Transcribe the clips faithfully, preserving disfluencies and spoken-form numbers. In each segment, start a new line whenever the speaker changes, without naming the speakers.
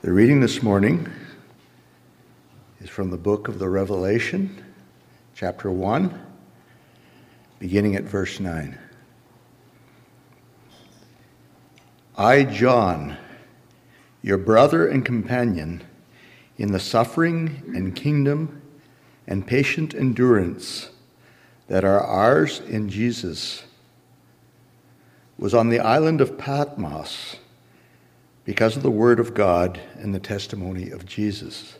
The reading this morning is from the book of the Revelation, chapter one, beginning at verse nine. I, John, your brother and companion in the suffering and kingdom and patient endurance that are ours in Jesus, was on the island of Patmos because of the word of God and the testimony of Jesus.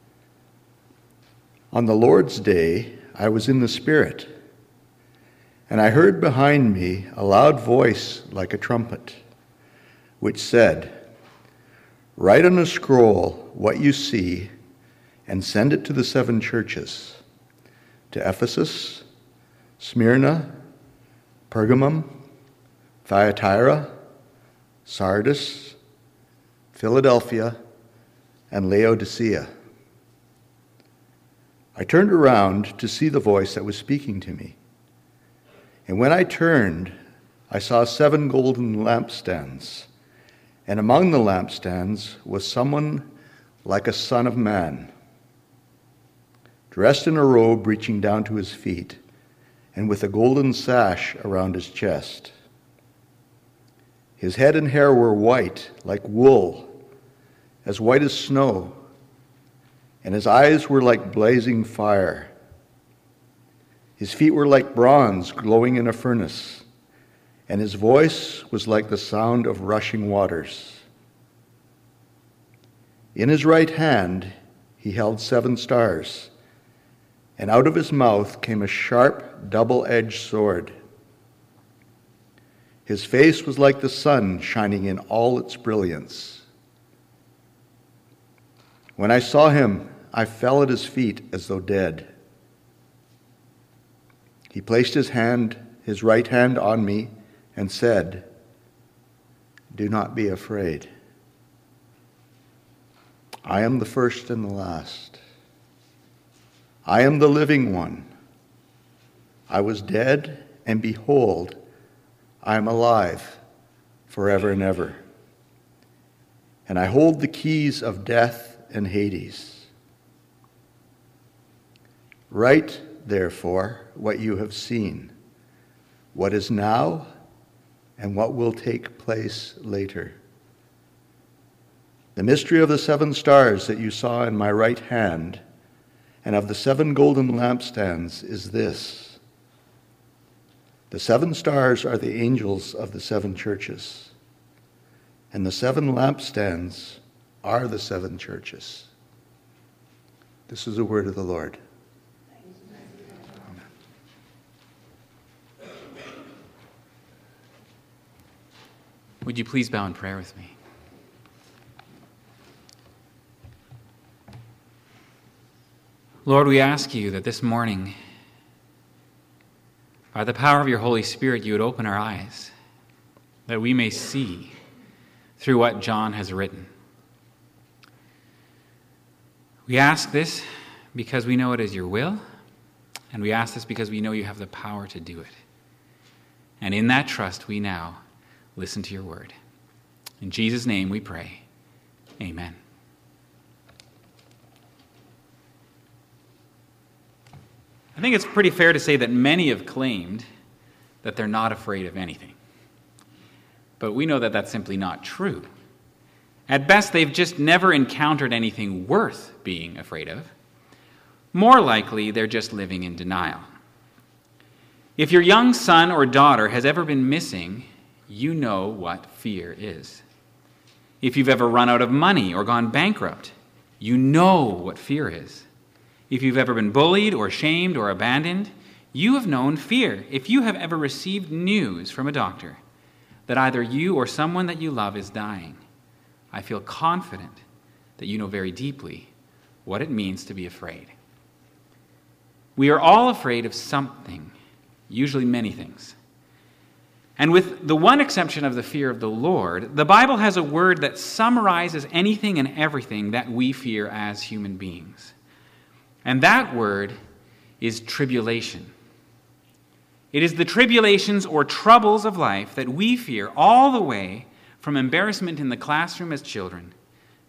On the Lord's day, I was in the Spirit, and I heard behind me a loud voice like a trumpet, which said, "Write on a scroll what you see and send it to the seven churches, to Ephesus, Smyrna, Pergamum, Thyatira, Sardis, Philadelphia, and Laodicea." I turned around to see the voice that was speaking to me. And when I turned, I saw seven golden lampstands. And among the lampstands was someone like a son of man, dressed in a robe reaching down to his feet, and with a golden sash around his chest. His head and hair were white, like wool, as white as snow, and his eyes were like blazing fire. His feet were like bronze glowing in a furnace, and his voice was like the sound of rushing waters. In his right hand he held seven stars, and out of his mouth came a sharp, double-edged sword. His face was like the sun shining in all its brilliance. When I saw him, I fell at his feet as though dead. He placed his hand, his right hand on me, and said, "Do not be afraid. I am the first and the last. I am the living one. I was dead, and behold, I am alive forever and ever. And I hold the keys of death and Hades. Write, therefore, what you have seen, what is now, and what will take place later. The mystery of the seven stars that you saw in my right hand and of the seven golden lampstands is this. The seven stars are the angels of the seven churches, and the seven lampstands are the seven churches." This is the word of the Lord. Amen.
Would you please bow in prayer with me? Lord, we ask you that this morning, by the power of your Holy Spirit, you would open our eyes, that we may see through what John has written. We ask this because we know it is your will, and we ask this because we know you have the power to do it. And in that trust, we now listen to your word. In Jesus' name we pray. Amen. I think it's pretty fair to say that many have claimed that they're not afraid of anything. But we know that that's simply not true. At best, they've just never encountered anything worth being afraid of. More likely, they're just living in denial. If your young son or daughter has ever been missing, you know what fear is. If you've ever run out of money or gone bankrupt, you know what fear is. If you've ever been bullied or shamed or abandoned, you have known fear. If you have ever received news from a doctor that either you or someone that you love is dying, I feel confident that you know very deeply what it means to be afraid. We are all afraid of something, usually many things. And with the one exception of the fear of the Lord, the Bible has a word that summarizes anything and everything that we fear as human beings. And that word is tribulation. It is the tribulations or troubles of life that we fear all the way from embarrassment in the classroom as children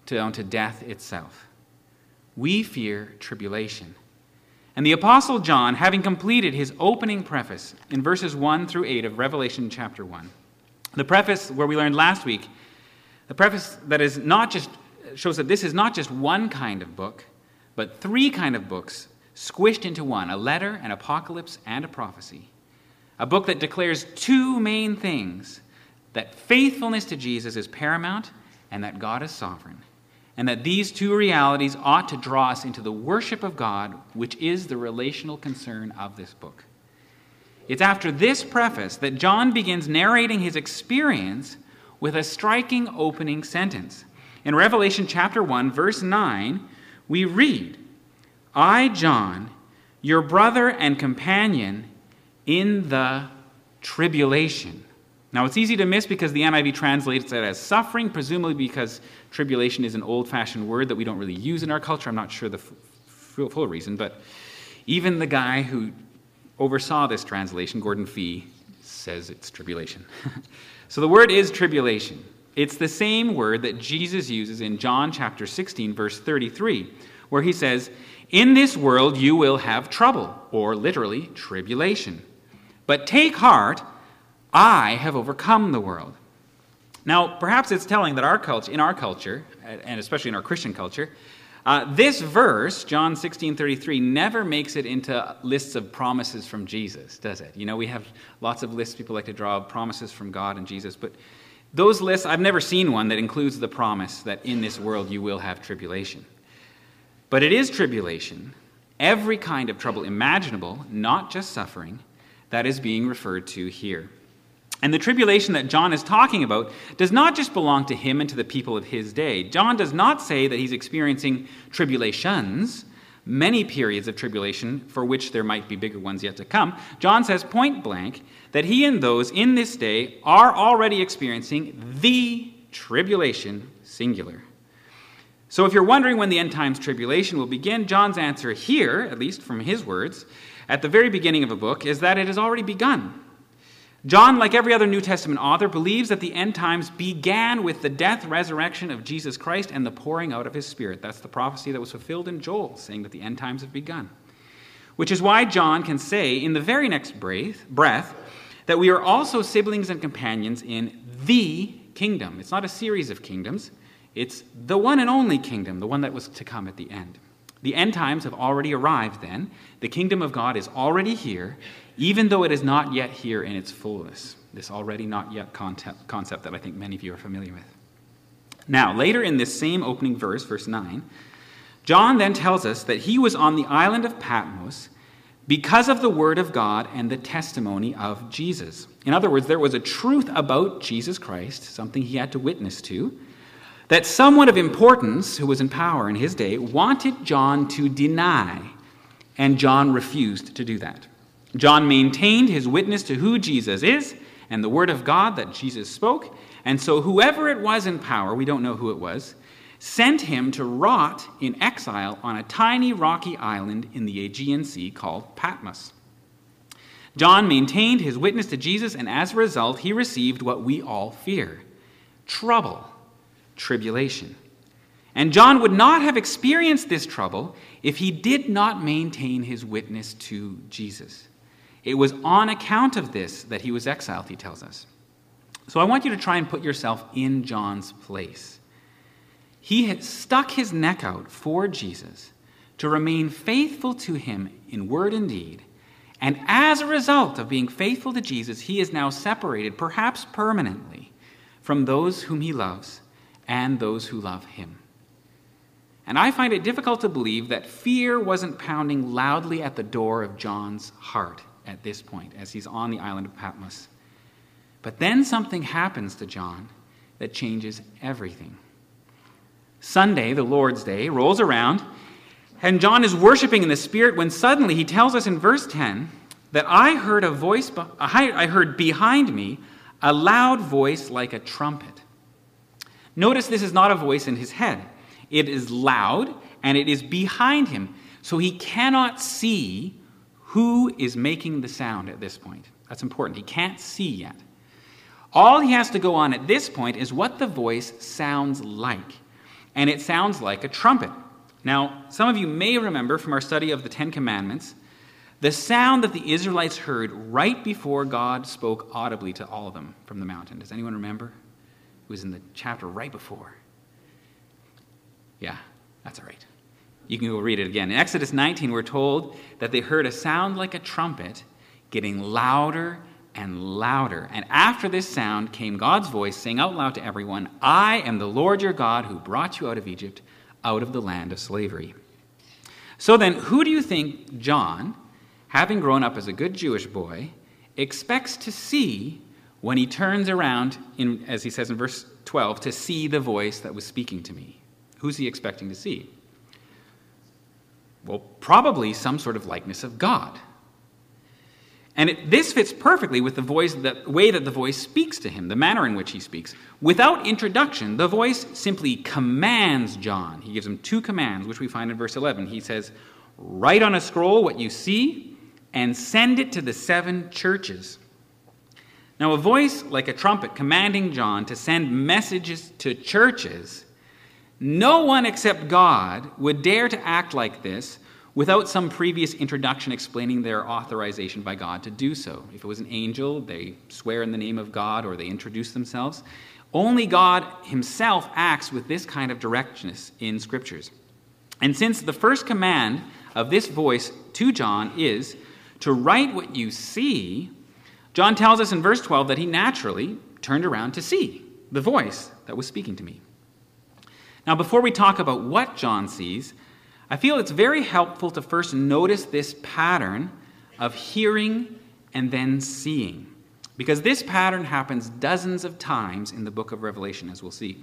down to death itself. We fear tribulation. And the Apostle John, having completed his opening preface in verses one through eight of Revelation chapter one, the preface where we learned last week, the preface that is not just shows that this is not just one kind of book, but three kind of books squished into one, a letter, an apocalypse, and a prophecy. A book that declares two main things, that faithfulness to Jesus is paramount and that God is sovereign, and that these two realities ought to draw us into the worship of God, which is the relational concern of this book. It's after this preface that John begins narrating his experience with a striking opening sentence. In Revelation chapter one, verse nine, we read, "I, John, your brother and companion in the tribulation." Now, it's easy to miss because the N I V translates it as suffering, presumably because tribulation is an old-fashioned word that we don't really use in our culture. I'm not sure the f- full reason, but even the guy who oversaw this translation, Gordon Fee, says it's tribulation. So the word is tribulation. It's the same word that Jesus uses in John chapter sixteen, verse thirty-three, where he says, "In this world you will have trouble," or literally, tribulation. "But take heart, I have overcome the world." Now, perhaps it's telling that our culture, in our culture, and especially in our Christian culture, uh, this verse, John sixteen thirty-three, never makes it into lists of promises from Jesus, does it? You know, we have lots of lists people like to draw promises from God and Jesus, but those lists, I've never seen one that includes the promise that in this world you will have tribulation. But it is tribulation, every kind of trouble imaginable, not just suffering, that is being referred to here. And the tribulation that John is talking about does not just belong to him and to the people of his day. John does not say that he's experiencing tribulations, many periods of tribulation for which there might be bigger ones yet to come. John says point blank that he and those in this day are already experiencing the tribulation, singular. So if you're wondering when the end times tribulation will begin, John's answer here, at least from his words, at the very beginning of a book, is that it has already begun. John, like every other New Testament author, believes that the end times began with the death, resurrection of Jesus Christ and the pouring out of his Spirit. That's the prophecy that was fulfilled in Joel, saying that the end times have begun. Which is why John can say in the very next breath that we are also siblings and companions in the kingdom. It's not a series of kingdoms. It's the one and only kingdom, the one that was to come at the end. The end times have already arrived then. The kingdom of God is already here, even though it is not yet here in its fullness. This already not yet concept, concept that I think many of you are familiar with. Now, later in this same opening verse, verse nine, John then tells us that he was on the island of Patmos because of the word of God and the testimony of Jesus. In other words, there was a truth about Jesus Christ, something he had to witness to, that someone of importance who was in power in his day wanted John to deny, and John refused to do that. John maintained his witness to who Jesus is and the word of God that Jesus spoke, and so whoever it was in power, we don't know who it was, sent him to rot in exile on a tiny rocky island in the Aegean Sea called Patmos. John maintained his witness to Jesus, and as a result, he received what we all fear: trouble, tribulation. And John would not have experienced this trouble if he did not maintain his witness to Jesus. It was on account of this that he was exiled, he tells us. So I want you to try and put yourself in John's place. He had stuck his neck out for Jesus to remain faithful to him in word and deed. And as a result of being faithful to Jesus, he is now separated, perhaps permanently, from those whom he loves and those who love him. And I find it difficult to believe that fear wasn't pounding loudly at the door of John's heart at this point, as he's on the island of Patmos. But then something happens to John that changes everything. Sunday, the Lord's Day, rolls around, and John is worshiping in the Spirit when suddenly he tells us in verse ten that I heard a voice, I heard behind me a loud voice like a trumpet. Notice this is not a voice in his head. It is loud, and it is behind him, so he cannot see who is making the sound at this point. That's important. He can't see yet. All he has to go on at this point is what the voice sounds like. and it sounds like a trumpet. Now, some of you may remember from our study of the Ten Commandments the sound that the Israelites heard right before God spoke audibly to all of them from the mountain. Does anyone remember? It was in the chapter right before. Yeah, that's all right. You can go read it again. In Exodus nineteen, we're told that they heard a sound like a trumpet getting louder and louder. And after this sound came God's voice saying out loud to everyone, I am the Lord your God who brought you out of Egypt, out of the land of slavery. So then, who do you think John, having grown up as a good Jewish boy, expects to see when he turns around, in, as he says in verse twelve, to see the voice that was speaking to me? Who's he expecting to see? Well, probably some sort of likeness of God. And it, this fits perfectly with the voice, the way that the voice speaks to him, the manner in which he speaks. Without introduction, the voice simply commands John. He gives him two commands, which we find in verse eleven. He says, write on a scroll what you see and send it to the seven churches. Now, a voice like a trumpet commanding John to send messages to churches, no one except God would dare to act like this without some previous introduction explaining their authorization by God to do so. If it was an angel, they swear in the name of God or they introduce themselves. Only God himself acts with this kind of directness in Scriptures. And since the first command of this voice to John is to write what you see, John tells us in verse twelve that he naturally turned around to see the voice that was speaking to me. Now, before we talk about what John sees, I feel it's very helpful to first notice this pattern of hearing and then seeing, because this pattern happens dozens of times in the book of Revelation, as we'll see.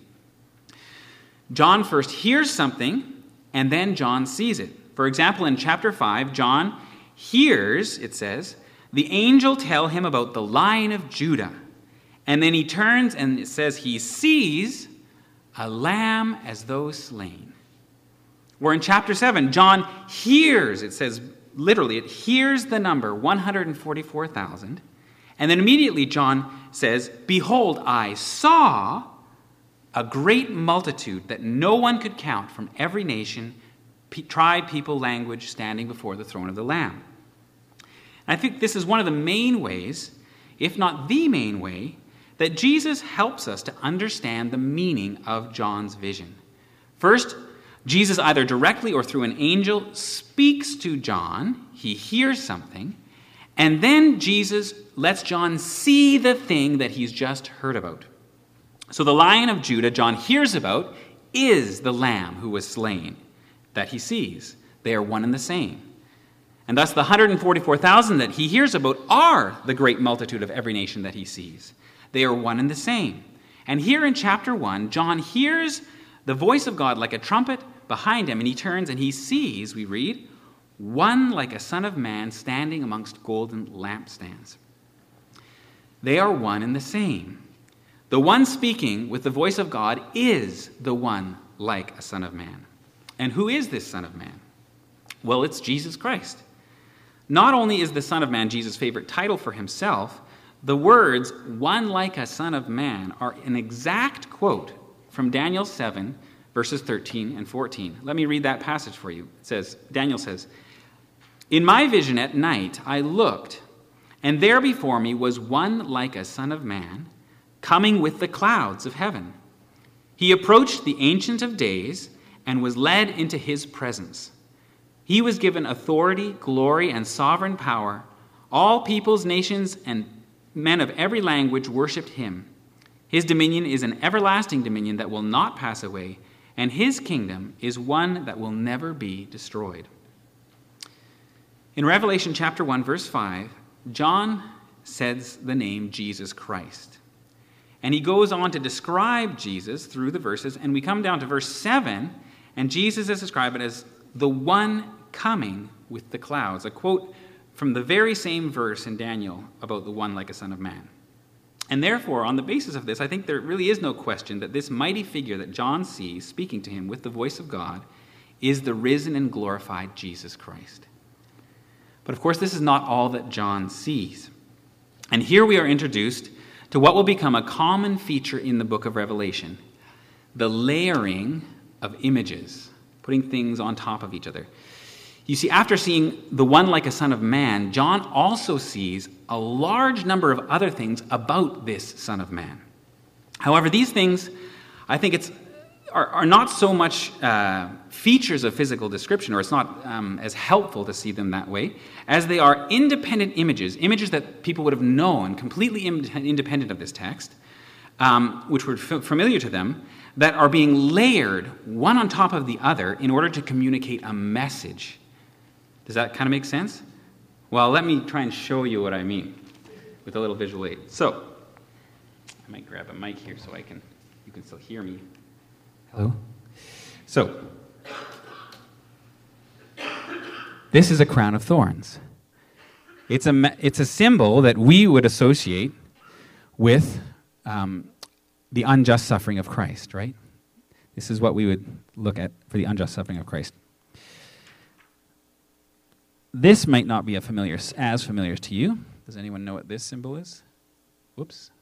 John first hears something, and then John sees it. For example, in chapter five, John hears, it says, the angel tell him about the Lion of Judah. And then he turns and it says he sees a lamb as though slain. Where in chapter seven, John hears, it says literally, it hears the number one hundred forty-four thousand. And then immediately John says, behold, I saw a great multitude that no one could count from every nation, pe- tribe, people, language, standing before the throne of the Lamb. And I think this is one of the main ways, if not the main way, that Jesus helps us to understand the meaning of John's vision. First, Jesus either directly or through an angel speaks to John. He hears something. And then Jesus lets John see the thing that he's just heard about. So the Lion of Judah John hears about is the Lamb who was slain that he sees. They are one and the same. And thus the one hundred forty-four thousand that he hears about are the great multitude of every nation that he sees. They are one and the same. And here in chapter one, John hears the voice of God like a trumpet behind him, and he turns and he sees, we read, one like a son of man standing amongst golden lampstands. They are one and the same. The one speaking with the voice of God is the one like a son of man. And who is this son of man? Well, it's Jesus Christ. Not only is the Son of Man Jesus' favorite title for himself, the words, one like a son of man, are an exact quote from Daniel seven, verses thirteen and fourteen. Let me read that passage for you. It says, Daniel says, in my vision at night I looked, and there before me was one like a son of man, coming with the clouds of heaven. He approached the Ancient of Days and was led into his presence. He was given authority, glory, and sovereign power. All peoples, nations, and men of every language worshipped him. His dominion is an everlasting dominion that will not pass away, and his kingdom is one that will never be destroyed. In Revelation chapter one, verse five, John says the name Jesus Christ. And he goes on to describe Jesus through the verses, and we come down to verse seven, and Jesus is described as the one coming with the clouds, a quote from the very same verse in Daniel about the one like a son of man. And therefore, on the basis of this, I think there really is no question that this mighty figure that John sees speaking to him with the voice of God is the risen and glorified Jesus Christ. But of course, this is not all that John sees. And here we are introduced to what will become a common feature in the book of Revelation, the layering of images, putting things on top of each other. You see, after seeing the one like a son of man, John also sees a large number of other things about this son of man. However, these things, I think it's are, are not so much uh, features of physical description, or it's not um, as helpful to see them that way, as they are independent images, images that people would have known, completely independent of this text, um, which were f- familiar to them, that are being layered one on top of the other in order to communicate a message. Does that kind of make sense? Well, let me try and show you what I mean with a little visual aid. So, I might grab a mic here so I can, you can still hear me. Hello? So, this is a crown of thorns. It's a, it's a symbol that we would associate with um, the unjust suffering of Christ, right? This is what we would look at for the unjust suffering of Christ. This might not be a familiar, as familiar to you. Does anyone know what this symbol is? Whoops.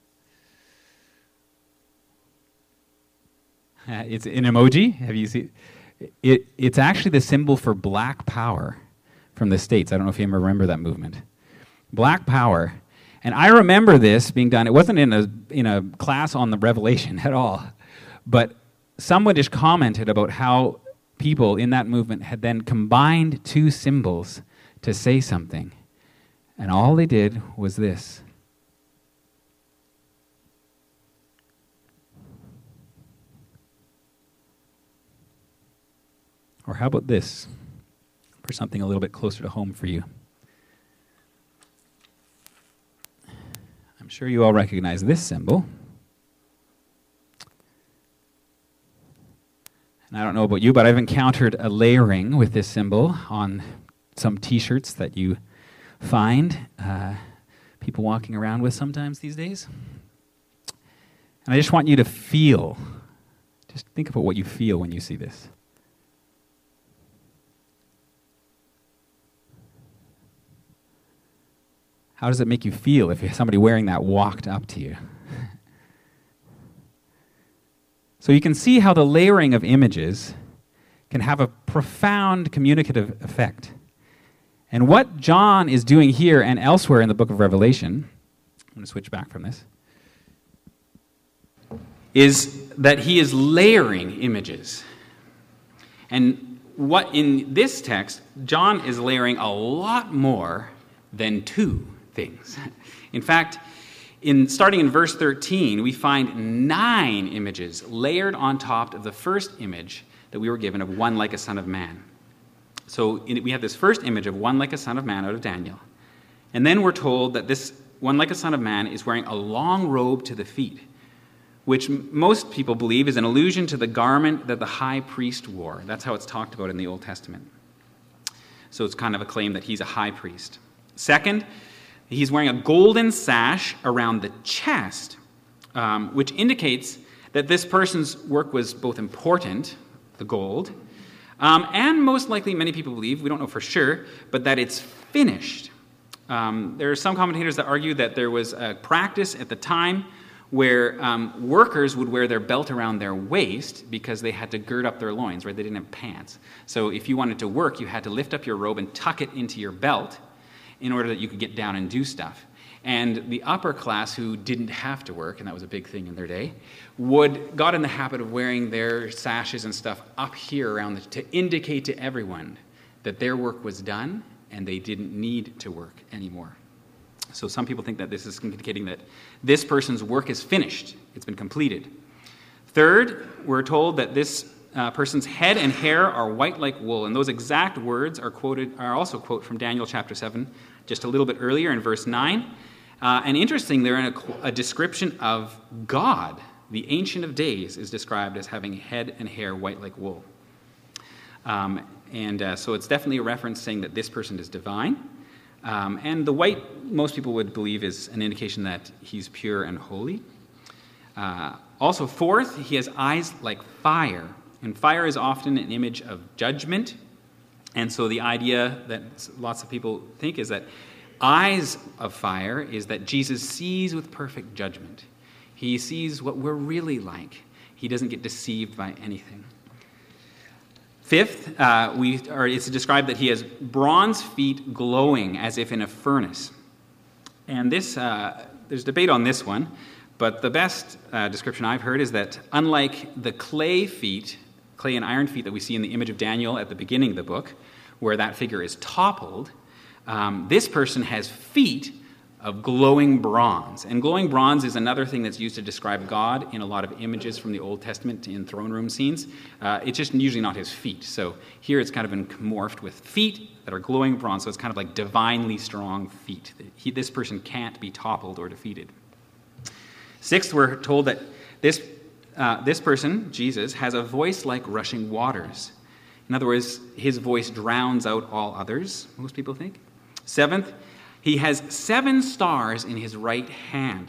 Uh, it's an emoji. Have you seen it? It's actually the symbol for Black Power from the States. I don't know if you remember that movement. Black Power. And I remember this being done. It wasn't in a in a class on the Revelation at all. But someone just commented about how people in that movement had then combined two symbols to say something. And all they did was this. Or how about this, for something a little bit closer to home for you? I'm sure you all recognize this symbol. And I don't know about you, but I've encountered a layering with this symbol on some T-shirts that you find uh, people walking around with sometimes these days. And I just want you to feel, just think about what you feel when you see this. How does it make you feel if somebody wearing that walked up to you? So you can see how the layering of images can have a profound communicative effect. And what John is doing here and elsewhere in the book of Revelation, I'm going to switch back from this, is that he is layering images. And what in this text, John is layering a lot more than two things. In fact, in starting in verse thirteen, we find nine images layered on top of the first image that we were given of one like a son of man. So in, we have this first image of one like a son of man out of Daniel. And then we're told that this one like a son of man is wearing a long robe to the feet, which m- most people believe is an allusion to the garment that the high priest wore. That's how it's talked about in the Old Testament. So it's kind of a claim that he's a high priest. Second, he's wearing a golden sash around the chest, um, which indicates that this person's work was both important, the gold, um, and most likely, many people believe, we don't know for sure, but that it's finished. Um, there are some commentators that argue that there was a practice at the time where um, workers would wear their belt around their waist because they had to gird up their loins, right? They didn't have pants. So if you wanted to work, you had to lift up your robe and tuck it into your belt in order that you could get down and do stuff. And the upper class, who didn't have to work, and that was a big thing in their day, would got in the habit of wearing their sashes and stuff up here around the, to indicate to everyone that their work was done and they didn't need to work anymore. So some people think that this is indicating that this person's work is finished. It's been completed. Third, we're told that this uh, person's head and hair are white like wool, and those exact words are quoted are also quote from Daniel chapter seven, just a little bit earlier in verse nine. Uh, and interesting, they're in a, a description of God. The Ancient of Days is described as having head and hair white like wool. Um, and uh, so it's definitely a reference saying that this person is divine. Um, and the white, most people would believe, is an indication that he's pure and holy. Uh, also, fourth, he has eyes like fire. And fire is often an image of judgment. And so the idea that lots of people think is that eyes of fire is that Jesus sees with perfect judgment. He sees what we're really like. He doesn't get deceived by anything. Fifth, uh, we are, it's described that he has bronze feet glowing as if in a furnace. And this, uh, there's debate on this one, but the best uh, description I've heard is that unlike the clay feet, clay and iron feet that we see in the image of Daniel at the beginning of the book, where that figure is toppled, um, this person has feet of glowing bronze. And glowing bronze is another thing that's used to describe God in a lot of images from the Old Testament in throne room scenes. Uh, it's just usually not his feet. So here it's kind of been morphed with feet that are glowing bronze, so it's kind of like divinely strong feet. He, this person can't be toppled or defeated. Sixth, we're told that this, uh, this person, Jesus, has a voice like rushing waters. In other words, his voice drowns out all others, most people think. Seventh, he has seven stars in his right hand.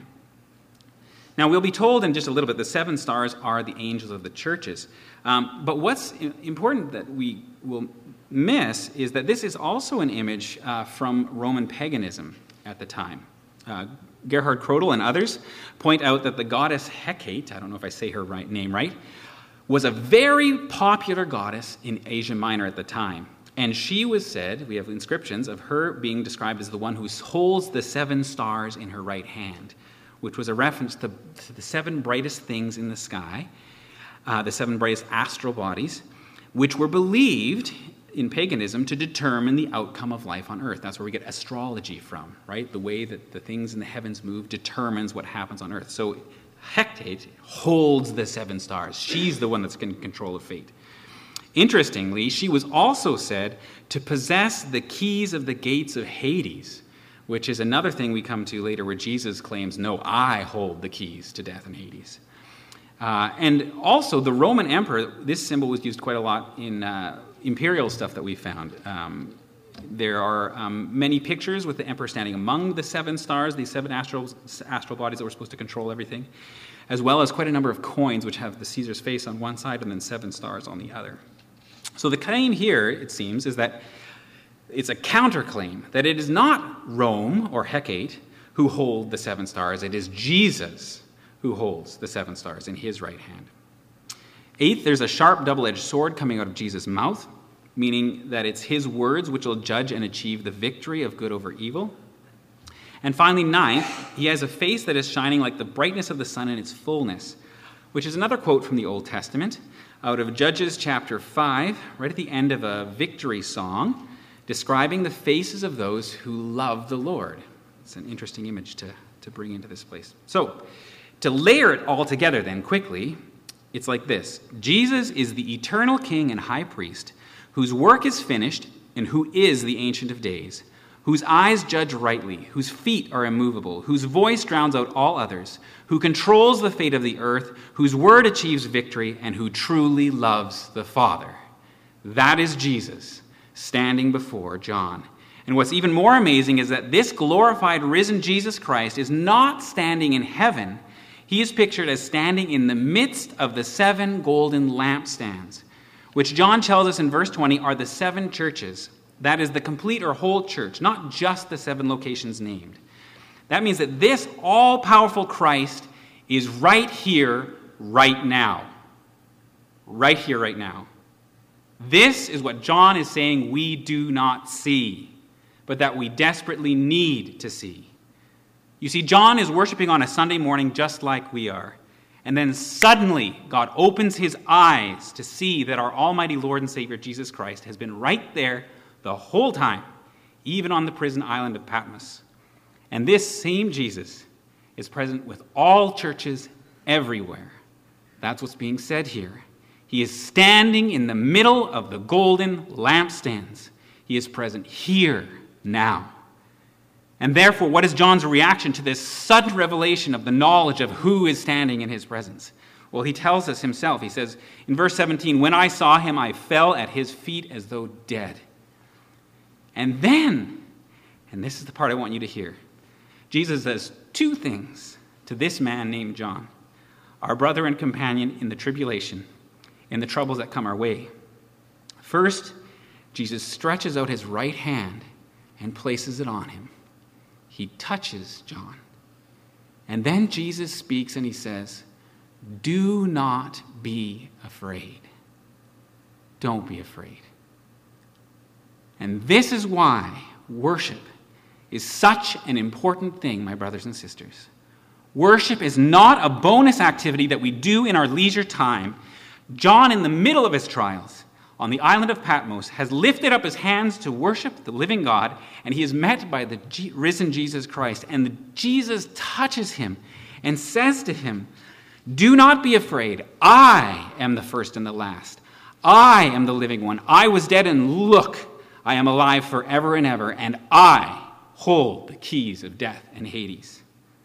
Now, we'll be told in just a little bit the seven stars are the angels of the churches. Um, but what's important that we will miss is that this is also an image uh, from Roman paganism at the time. Uh, Gerhard Krodel and others point out that the goddess Hecate, I don't know if I say her right, name right, was a very popular goddess in Asia Minor at the time. And she was said, we have inscriptions of her being described as the one who holds the seven stars in her right hand, which was a reference to, to the seven brightest things in the sky, uh, the seven brightest astral bodies, which were believed in paganism to determine the outcome of life on earth. That's where we get astrology from, right? The way that the things in the heavens move determines what happens on earth. So Hecate holds the seven stars. She's the one that's in control of fate. Interestingly, she was also said to possess the keys of the gates of Hades, which is another thing we come to later where Jesus claims, no, I hold the keys to death and Hades. Uh, and also the Roman emperor, this symbol was used quite a lot in uh, imperial stuff that we found. Um, there are um, many pictures with the emperor standing among the seven stars, these seven astral, astral bodies that were supposed to control everything, as well as quite a number of coins which have the Caesar's face on one side and then seven stars on the other. So the claim here, it seems, is that it's a counterclaim, that it is not Rome or Hecate who hold the seven stars, it is Jesus who holds the seven stars in his right hand. Eighth, there's a sharp double-edged sword coming out of Jesus' mouth, meaning that it's his words which will judge and achieve the victory of good over evil. And finally, ninth, he has a face that is shining like the brightness of the sun in its fullness, which is another quote from the Old Testament, out of Judges chapter five, right at the end of a victory song, describing the faces of those who love the Lord. It's an interesting image to, to bring into this place. So, to layer it all together then quickly, it's like this. Jesus is the eternal King and High Priest, whose work is finished and who is the Ancient of Days, whose eyes judge rightly, whose feet are immovable, whose voice drowns out all others, who controls the fate of the earth, whose word achieves victory, and who truly loves the Father. That is Jesus standing before John. And what's even more amazing is that this glorified, risen Jesus Christ is not standing in heaven. He is pictured as standing in the midst of the seven golden lampstands, which John tells us in verse twenty are the seven churches. That is the complete or whole church, not just the seven locations named. That means that this all-powerful Christ is right here, right now. Right here, right now. This is what John is saying we do not see, but that we desperately need to see. You see, John is worshiping on a Sunday morning just like we are. And then suddenly, God opens his eyes to see that our almighty Lord and Savior, Jesus Christ, has been right there the whole time, even on the prison island of Patmos. And this same Jesus is present with all churches everywhere. That's what's being said here. He is standing in the middle of the golden lampstands. He is present here, now. And therefore, what is John's reaction to this sudden revelation of the knowledge of who is standing in his presence? Well, he tells us himself. He says in verse seventeen, "When I saw him, I fell at his feet as though dead." And then, and this is the part I want you to hear, Jesus says two things to this man named John, our brother and companion in the tribulation, in the troubles that come our way. First, Jesus stretches out his right hand and places it on him. He touches John. And then Jesus speaks and he says, "Do not be afraid." don't be afraid. And this is why worship is such an important thing, my brothers and sisters. Worship is not a bonus activity that we do in our leisure time. John, in the middle of his trials on the island of Patmos, has lifted up his hands to worship the living God, and he is met by the G- risen Jesus Christ. And the, Jesus touches him and says to him, "Do not be afraid. I am the first and the last. I am the living one. I was dead, and look, I am alive forever and ever, and I hold the keys of death and Hades."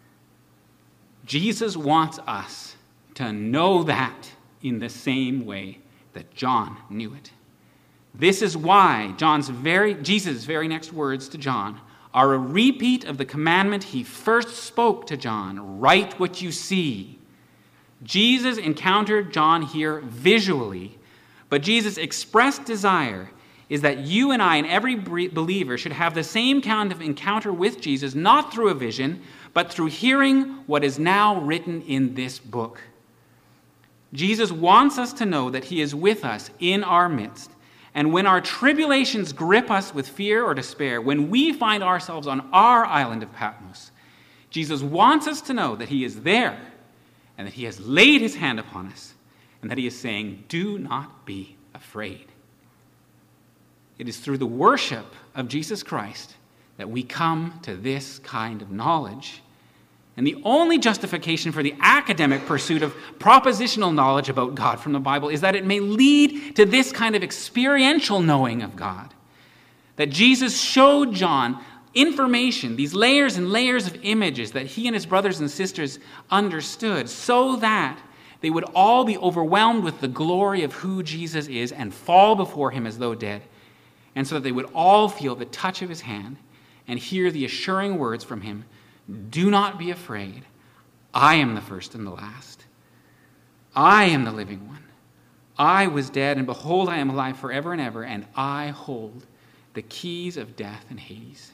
Jesus wants us to know that in the same way that John knew it. This is why John's very, Jesus' very next words to John are a repeat of the commandment he first spoke to John: write what you see. Jesus encountered John here visually, but Jesus' expressed desire is that you and I and every believer should have the same kind of encounter with Jesus, not through a vision, but through hearing what is now written in this book. Jesus wants us to know that he is with us in our midst. And when our tribulations grip us with fear or despair, when we find ourselves on our island of Patmos, Jesus wants us to know that he is there and that he has laid his hand upon us and that he is saying, "Do not be afraid." It is through the worship of Jesus Christ that we come to this kind of knowledge. And the only justification for the academic pursuit of propositional knowledge about God from the Bible is that it may lead to this kind of experiential knowing of God. That Jesus showed John information, these layers and layers of images that he and his brothers and sisters understood, so that they would all be overwhelmed with the glory of who Jesus is and fall before him as though dead. And so that they would all feel the touch of his hand and hear the assuring words from him, "Do not be afraid. I am the first and the last. I am the living one. I was dead, and behold, I am alive forever and ever, and I hold the keys of death and Hades."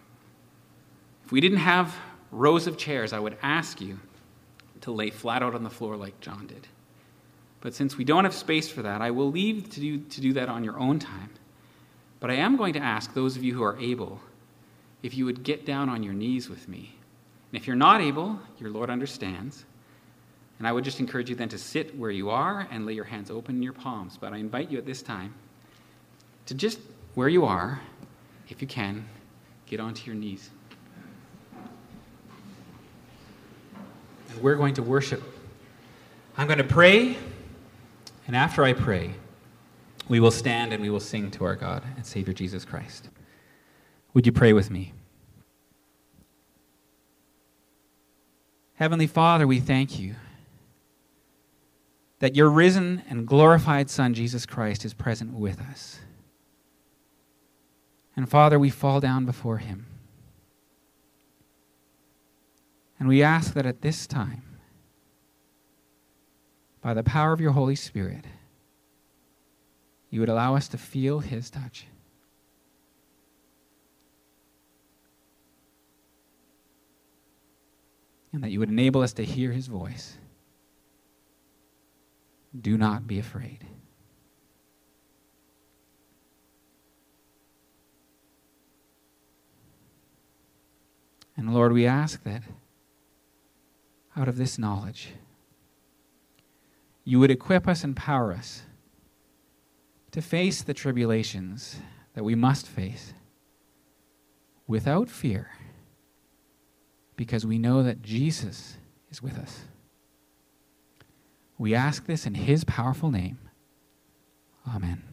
If we didn't have rows of chairs, I would ask you to lay flat out on the floor like John did. But since we don't have space for that, I will leave to do, to do that on your own time. But I am going to ask those of you who are able if you would get down on your knees with me. And if you're not able, your Lord understands. And I would just encourage you then to sit where you are and lay your hands open in your palms. But I invite you at this time to just, where you are, if you can, get onto your knees. And we're going to worship. I'm going to pray, and after I pray, we will stand and we will sing to our God and Savior Jesus Christ. Would you pray with me? Heavenly Father, we thank you that your risen and glorified Son, Jesus Christ, is present with us. And Father, we fall down before him. And we ask that at this time, by the power of your Holy Spirit, you would allow us to feel his touch. And that you would enable us to hear his voice. Do not be afraid. And Lord, we ask that out of this knowledge, you would equip us and empower us to face the tribulations that we must face without fear, because we know that Jesus is with us. We ask this in his powerful name. Amen.